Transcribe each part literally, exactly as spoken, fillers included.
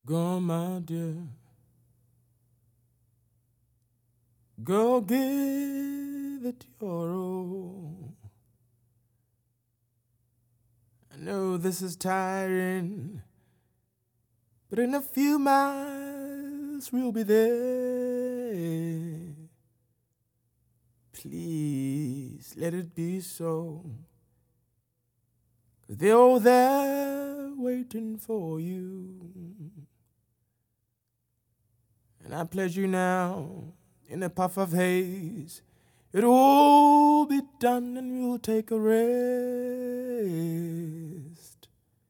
Go, my dear. Go give it your all. I know this is tiring, but in a few miles we'll be there. Please let it be so, 'cause they're all there waiting for you. And I pledge you now, in a puff of haze, it'll all be done and we'll take a rest.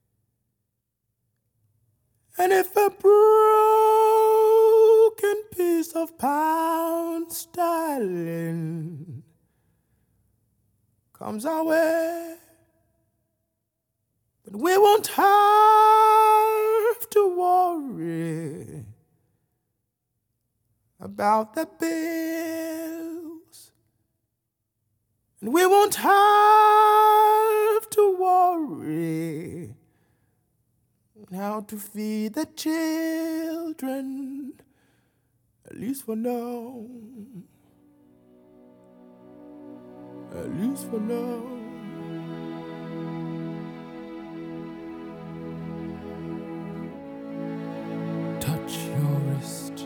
And if a broken piece of pound sterling comes our way, but we won't have to worry about the bills, and we won't have to worry how to feed the children, at least for now, at least for now. Touch your wrist,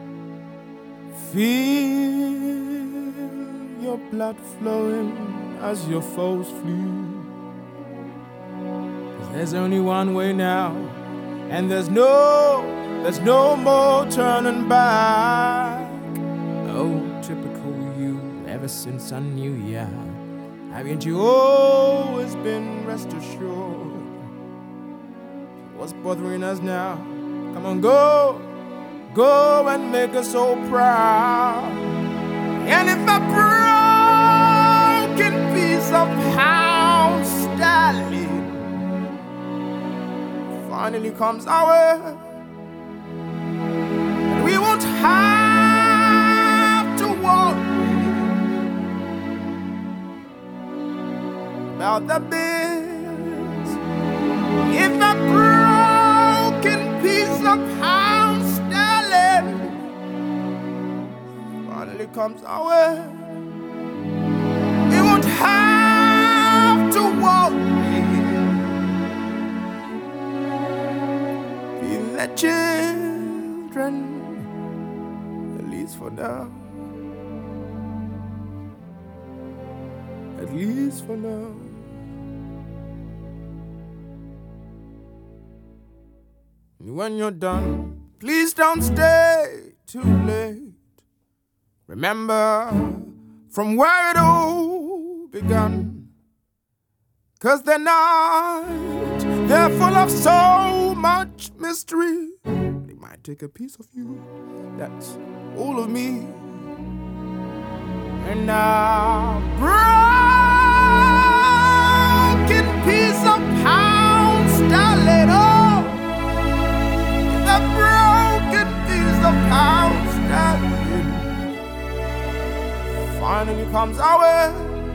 feel your blood flowing as your foes flee. 'Cause there's only one way now, and there's no, there's no more turning back. Oh, typical you, ever since I knew ya, haven't you always been, rest assured? What's bothering us now? Come on, go. Go and make us so proud. And if a broken piece of pound sterling finally comes our way, we won't have to worry about the bills. If a broken piece of pound finally comes our way, we won't have to worry. Feed the children, at least for now, at least for now. And when you're done, please don't stay too late. Remember from where it all began, 'cause they're not, they're full of so much mystery. They might take a piece of you, that's all of me. And now, broken piece of pound sterling, oh, the broken piece of pound sterling finally comes our way,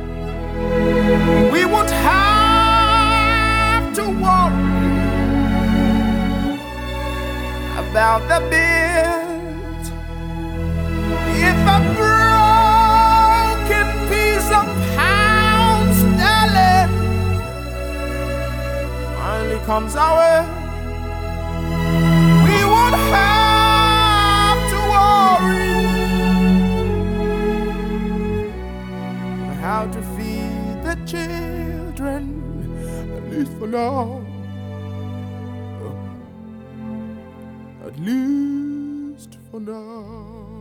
we won't have to worry about the bills. If a broken piece of pound sterling finally comes our way, we won't have to worry how to feed the children, at least for now, at least for now.